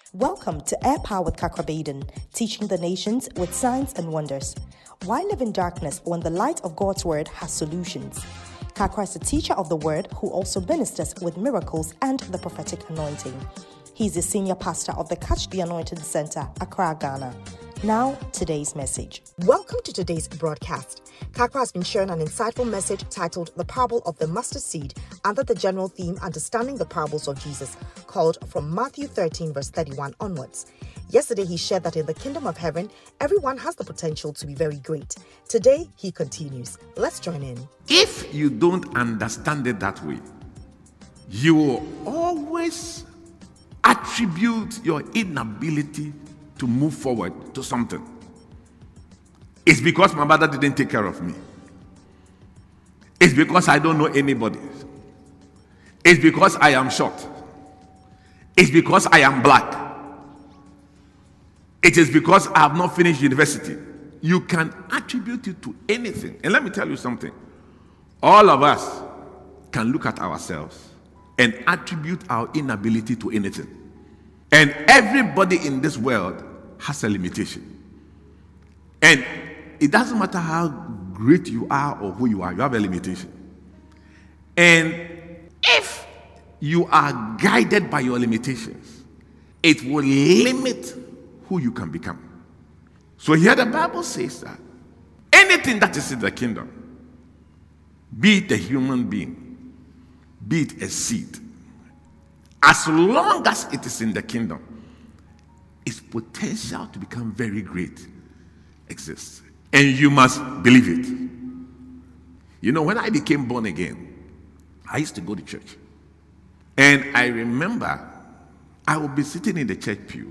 Welcome to Air Power with Kakrabaden, teaching the nations with signs and wonders. Why live in darkness when the light of God's word has solutions? Kakra is a teacher of the word who also ministers with miracles and the prophetic anointing. He's the senior pastor of the Catch the Anointing Center, Accra, Ghana. Now, today's message. Welcome to today's broadcast. Kakra has been sharing an insightful message titled The Parable of the Mustard Seed under the general theme Understanding the Parables of Jesus, called from Matthew 13 verse 31 onwards. Yesterday he shared that in the kingdom of heaven, everyone has the potential to be very great. Today he continues. Let's join in. If you don't understand it that way, you will always attribute your inability to move forward to something. It's because my mother didn't take care of me. It's because I don't know anybody. It's because I am short. It's because I am black. It is because I have not finished university. You can attribute it to anything. And let me tell you something. All of us can look at ourselves and attribute our inability to anything. And everybody in this world has a limitation. And it doesn't matter how great you are or who you have a limitation. And if you are guided by your limitations, it will limit who you can become. So here the Bible says that anything that is in the kingdom, be it a human being, be it a seed, as long as it is in the kingdom, its potential to become very great exists. And you must believe it. You know, when I became born again, I used to go to church. And I remember I would be sitting in the church pew,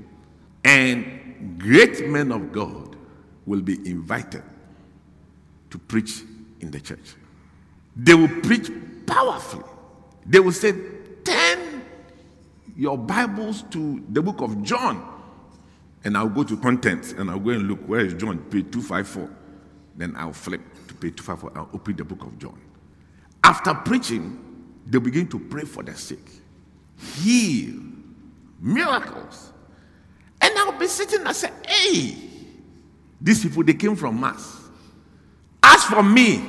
and great men of God will be invited to preach in the church. They will preach powerfully. They will say, turn your Bibles to the book of John. And I'll go to contents and I'll go and look, where is John? Page 254. Then I'll flip to page 254. I'll open the book of John. After preaching, they begin to pray for the sick, heal, miracles. And I'll be sitting and say, hey, these people, they came from Mars. As for me,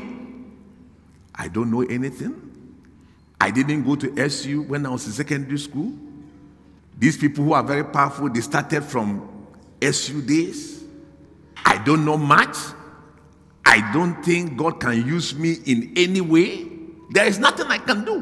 I don't know anything. I didn't go to SU when I was in secondary school. These people who are very powerful, they started from SU days. I don't know much. I don't think God can use me in any way. There is nothing I can do.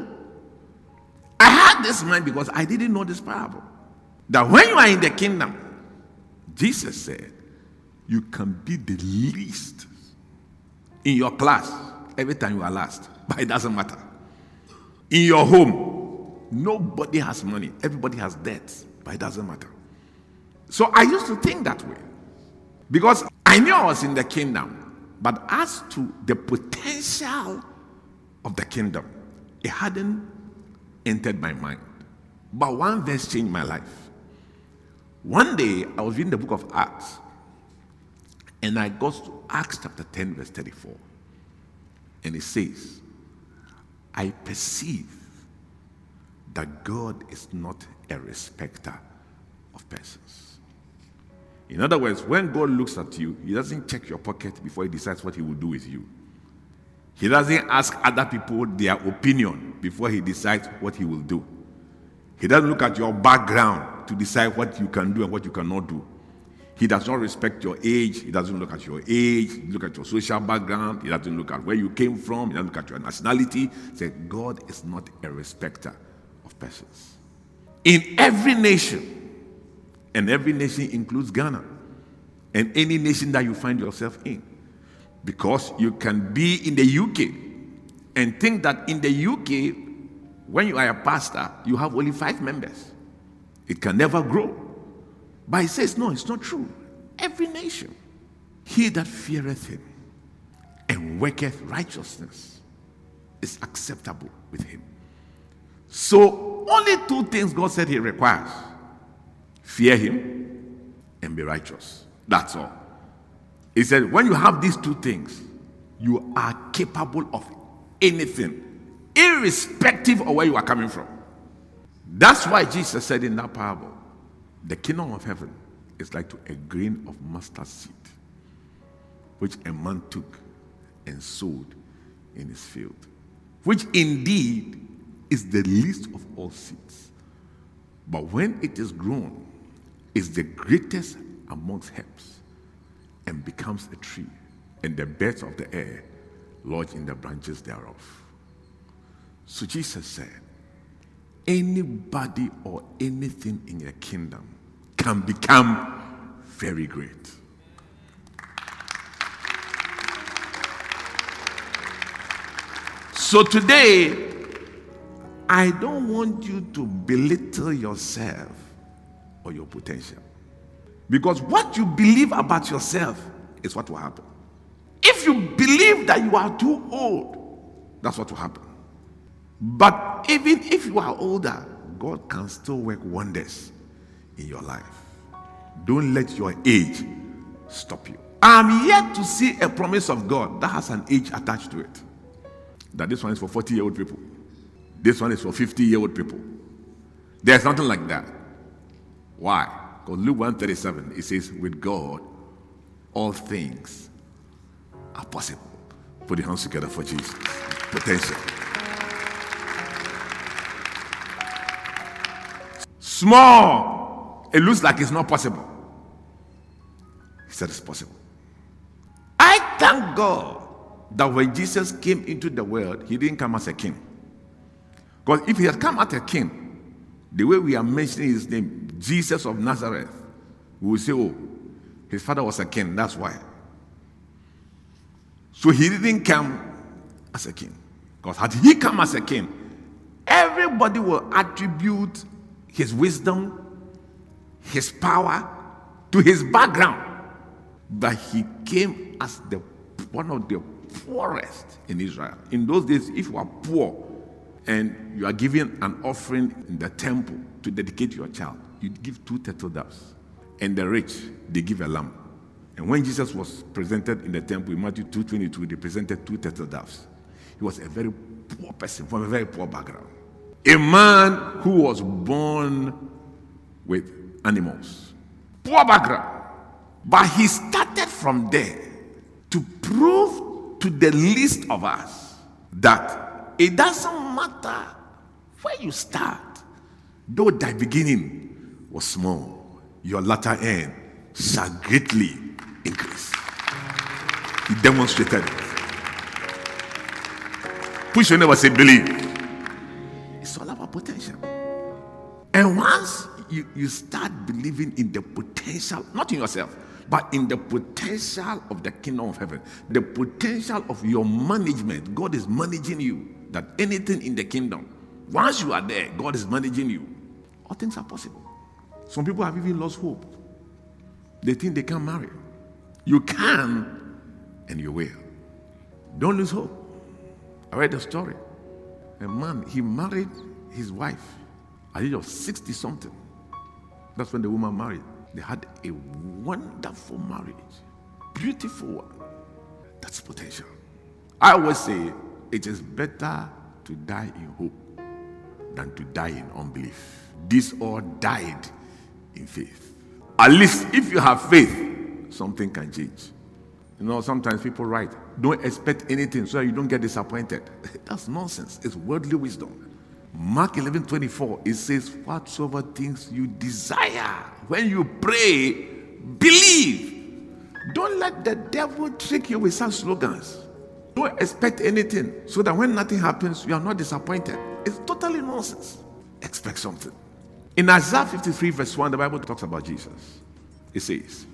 I had this mind because I didn't know this parable. That when you are in the kingdom, Jesus said, you can be the least in your class every time you are last. But it doesn't matter. In your home, nobody has money. Everybody has debts. But it doesn't matter. So I used to think that way. Because I knew I was in the kingdom. But as to the potential of the kingdom, it hadn't entered my mind. But one verse changed my life. One day, I was reading the book of Acts. And I got to Acts chapter 10, verse 34. And it says, I perceive that God is not a respecter of persons. In other words, when God looks at you, he doesn't check your pocket before he decides what he will do with you. He doesn't ask other people their opinion before he decides what he will do. He doesn't look at your background to decide what you can do and what you cannot do. He does not respect your age. He doesn't look at your age. He look at your social background. He doesn't look at where you came from. He doesn't look at your nationality. He said, God is not a respecter of persons. In every nation, and every nation includes Ghana, and any nation that you find yourself in, because you can be in the UK and think that in the UK, when you are a pastor, you have only 5 members. It can never grow. But he says, no, it's not true. Every nation, he that feareth him and worketh righteousness is acceptable with him. So only 2 things God said he requires: fear him and be righteous. That's all. He said, when you have these 2 things, you are capable of anything, irrespective of where you are coming from. That's why Jesus said in that parable, The kingdom of heaven is like to a grain of mustard seed, which a man took and sowed in his field, which indeed is the least of all seeds. But when it is grown, is the greatest amongst herbs, and becomes a tree, and the birds of the air lodge in the branches thereof. So Jesus said, anybody or anything in your kingdom can become very great. So today, I don't want you to belittle yourself or your potential. Because what you believe about yourself is what will happen. If you believe that you are too old, that's what will happen. But even if you are older, God can still work wonders in your life. Don't let your age stop you. I'm yet to see a promise of God that has an age attached to it. That this one is for 40-year-old people. This one is for 50-year-old people. There's nothing like that. Why? Because Luke 1:37, it says, with God, all things are possible. Put your hands together for Jesus. Potential. Small. It looks like it's not possible. He said it's possible. I thank God that when Jesus came into the world, he didn't come as a king. Because if he had come as a king, the way we are mentioning his name, Jesus of Nazareth, we will say, oh, his father was a king, that's why. So he didn't come as a king. Because had he come as a king, everybody will attribute his wisdom, his power to his background. But he came as one of the poorest in Israel. In those days, if you are poor and you are giving an offering in the temple to dedicate your child, you give 2 turtle doves. And the rich, they give a lamb. And when Jesus was presented in the temple in Matthew 2:22, they presented 2 turtle doves. He was a very poor person from a very poor background. A man who was born with animals. Poor background. But he started from there to prove to the least of us that it doesn't matter where you start. Though thy beginning was small, your latter end shall greatly increase. He demonstrated it. Push your neighbor, say believe. It's all about potential. And once you start believing in the potential, not in yourself, but in the potential of the kingdom of heaven, the potential of your management, God is managing you. That anything in the kingdom, once you are there, God is managing you. All things are possible. Some people have even lost hope. They think they can't marry. You can, and you will. Don't lose hope. I read the story. A man, he married his wife at the age of 60-something. That's when the woman married. They had a wonderful marriage. Beautiful one. That's potential. I always say it is better to die in hope than to die in unbelief. These all died in faith. At least if you have faith, something can change. You know, sometimes people write, don't expect anything so that you don't get disappointed. That's nonsense. It's worldly wisdom. Mark 11:24, it says, whatsoever things you desire, when you pray, believe. Don't let the devil trick you with such slogans. Don't expect anything so that when nothing happens, you are not disappointed. It's totally nonsense. Expect something. In Isaiah 53:1, the Bible talks about Jesus. It says,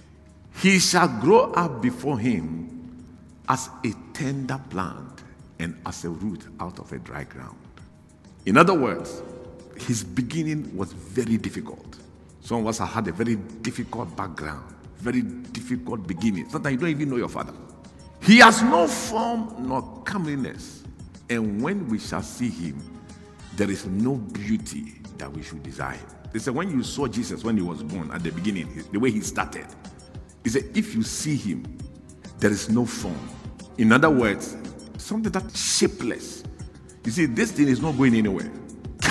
he shall grow up before him as a tender plant and as a root out of a dry ground. In other words, his beginning was very difficult. Some of us have had a very difficult background, very difficult beginning. Sometimes you don't even know your father. He has no form nor comeliness, and when we shall see him, there is no beauty that we should desire. They said when you saw Jesus when he was born at the beginning, the way he started, he said if you see him, there is no form. In other words, something that's shapeless. You see, this thing is not going anywhere.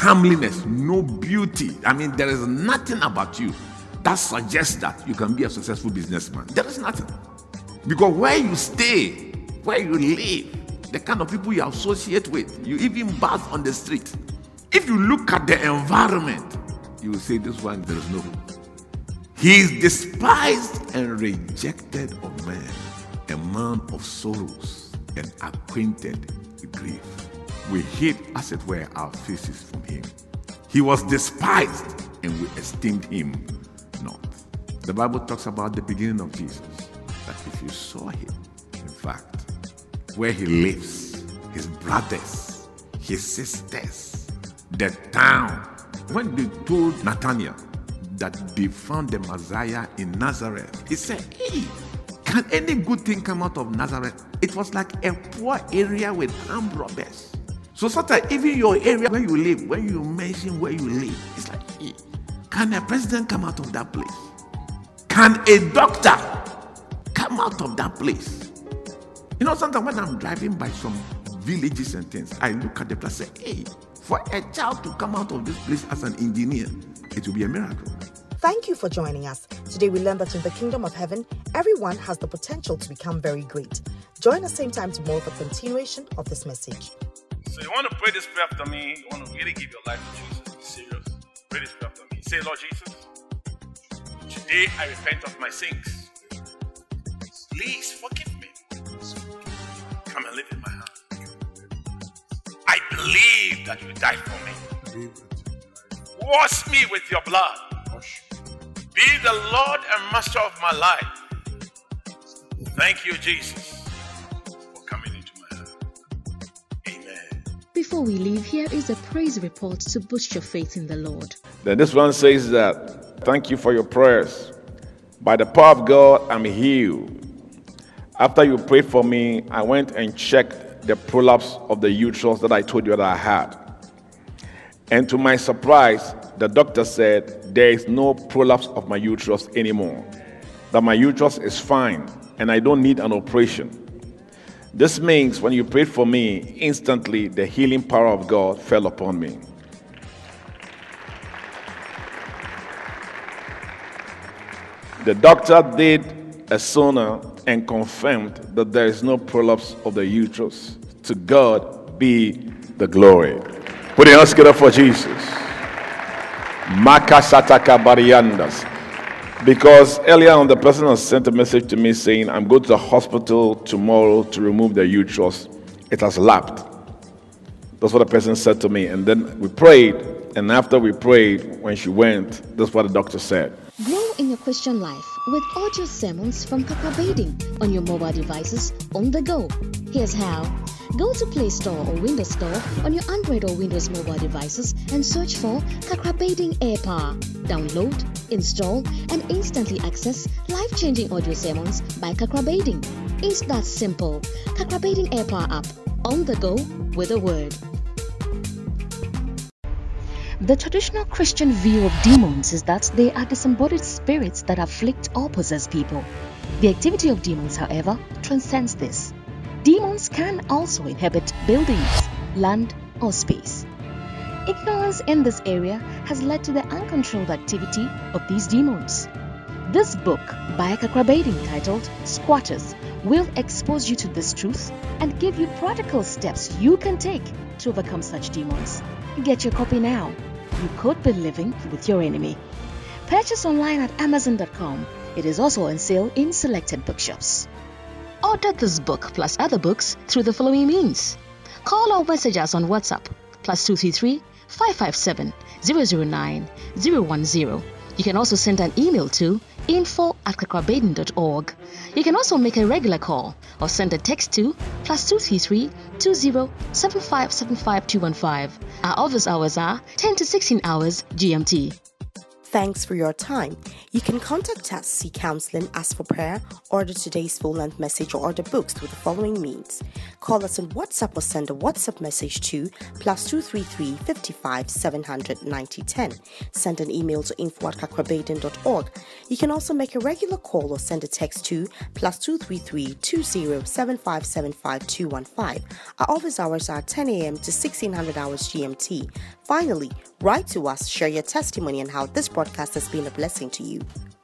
comeliness, no beauty. I mean, there is nothing about you that suggests that you can be a successful businessman. There is nothing. Because where you stay, where you live, the kind of people you associate with, you even bath on the street. If you look at the environment, you will say this one, there is no hope. He is despised and rejected of men, a man of sorrows and acquainted with grief. We hid, as it were, our faces from him. He was despised and we esteemed him not. The Bible talks about the beginning of Jesus, that if you saw him, in fact, where he lives, his brothers, his sisters, the town, when they told Nathanael that they found the Messiah in Nazareth, he said, hey, can any good thing come out of Nazareth? It was like a poor area with armed robbers. So sometimes even your area where you live, when you mention where you live, it's like, hey, can a president come out of that place? Can a doctor come out of that place? You know, sometimes when I'm driving by some villages and things, I look at the place and say, hey, for a child to come out of this place as an engineer, it will be a miracle. Thank you for joining us. Today we learned that in the kingdom of heaven, everyone has the potential to become very great. Join us same time tomorrow for continuation of this message. So you want to pray this prayer after me, you want to really give your life to Jesus, be serious. Pray this prayer after me. Say, Lord Jesus, today I repent of my sins. Please forgive me. Come and live in my heart. I believe that you died for me. Wash me with your blood. Be the Lord and Master of my life. Thank you, Jesus, for coming into my heart. Amen. Before we leave, here is a praise report to boost your faith in the Lord. Then this one says that, thank you for your prayers. By the power of God, I'm healed. After you prayed for me, I went and checked the prolapse of the uterus that I told you that I had. And to my surprise, the doctor said there is no prolapse of my uterus anymore, that my uterus is fine and I don't need an operation. This means when you prayed for me, instantly the healing power of God fell upon me. The doctor did a sonar and confirmed that there is no prolapse of the uterus. To God be the glory. Put your hands together for Jesus. Makasataka Bariandas. Because earlier on, the person has sent a message to me saying, I'm going to the hospital tomorrow to remove the uterus. It has lapsed. That's what the person said to me. And then we prayed. And after we prayed, when she went, that's what the doctor said. Grow in your Christian life with audio sermons from Kakrabading on your mobile devices on the go. Here's how. Go to Play Store or Windows Store on your Android or Windows mobile devices and search for Kakrabading AirPower. Download, install, and instantly access life-changing audio sermons by Kakrabading. It's that simple. Kakrabading AirPower app. On the go with a word. The traditional Christian view of demons is that they are disembodied spirits that afflict or possess people. The activity of demons, however, transcends this. Demons can also inhabit buildings, land, or space. Ignorance in this area has led to the uncontrolled activity of these demons. This book by Kakrabading titled Squatters will expose you to this truth and give you practical steps you can take to overcome such demons. Get your copy now. You could be living with your enemy. Purchase online at Amazon.com. It is also on sale in selected bookshops. Order this book plus other books through the following means. Call or message us on WhatsApp +233 557 009 010. You can also send an email to info@kakrabading.org. You can also make a regular call or send a text to +233 20 75 75 215. Our office hours are 10 to 16 hours GMT. Thanks for your time. You can contact us, seek counseling, ask for prayer, order today's full-length message, or order books through the following means. Call us on WhatsApp or send a WhatsApp message to +233 55 700 9010. Send an email to info@kakrabaden.org. You can also make a regular call or send a text to +233 20 7575 215. Our office hours are 10 a.m. to 1600 hours GMT. Finally, write to us, share your testimony on how this broadcast has been a blessing to you.